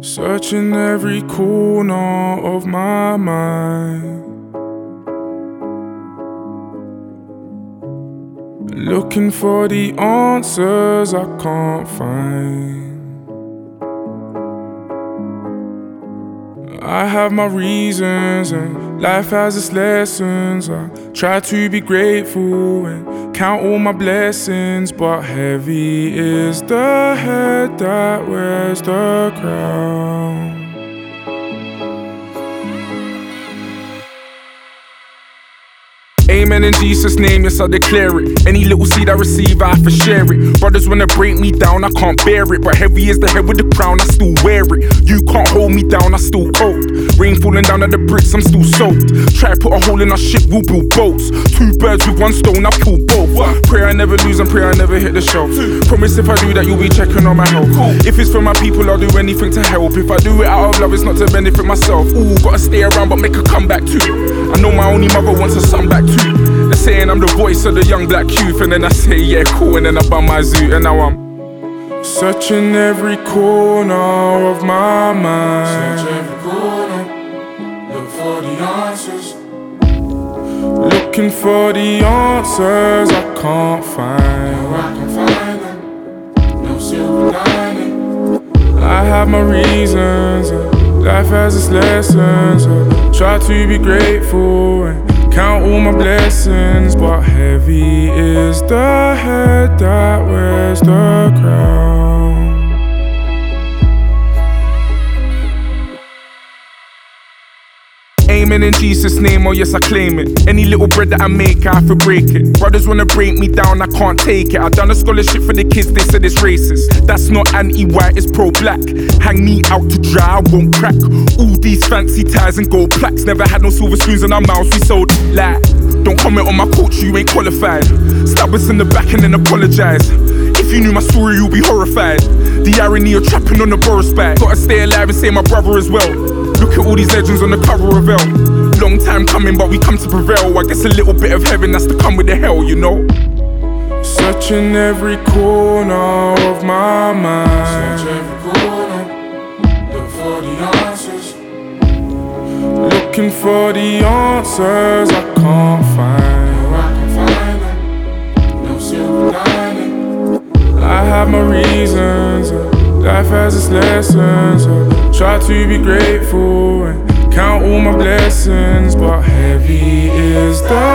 Searching every corner of my mind, looking for the answers I can't find. I have my reasons and life has its lessons. I try to be grateful and count all my blessings, but heavy is the head that wears the crown. Amen in Jesus' name, yes I declare it. Any little seed I receive, I have to share it. Brothers wanna break me down, I can't bear it. But heavy is the head with the crown, I still wear it. You can't hold me down, I still cold. Rain falling down at the bricks, I'm still soaked. Try to put a hole in our ship, we'll build boats. Two birds with one stone, I kill both. Pray I never lose and pray I never hit the shelf. Promise if I do that you'll be checking on my health. If it's for my people, I'll do anything to help. If I do it out of love, it's not to benefit myself. Ooh, gotta stay around but make a comeback too. I know my only mother wants her son back too. They're saying I'm the voice of the young black youth, and then I say yeah cool, and then I bum my zoo, and now I'm searching every corner of my mind. Search every corner, look for the answers. Looking for the answers I can't find. No, I can find them, no silver lining. I have my reasons, and life has its lessons. I try to be grateful and count all my blessings, but heavy is the head that wears the crown. Amen in Jesus' name, oh yes I claim it. Any little bread that I make, I have to break it. Brothers wanna break me down, I can't take it. I done a scholarship for the kids, they said it's racist. That's not anti-white, it's pro-black. Hang me out to dry, I won't crack. All these fancy ties and gold plaques. Never had no silver spoons in our mouths, we sold lie. Don't comment on my culture, you ain't qualified. Stab us in the back and then apologize. If you knew my story, you'd be horrified. The irony of trapping on the Boris back. Gotta stay alive and save my brother as well. Look at all these legends on the cover of Elle. Long time coming, but we come to prevail. I guess a little bit of heaven has to come with the hell, you know. Searching every corner of my mind. Search every corner, look for the answers. Looking for the answers I can't find. No, I can find them, no silver lining. I have my reasons, life has its lessons. I try to be grateful and count all my blessings, but heavy is the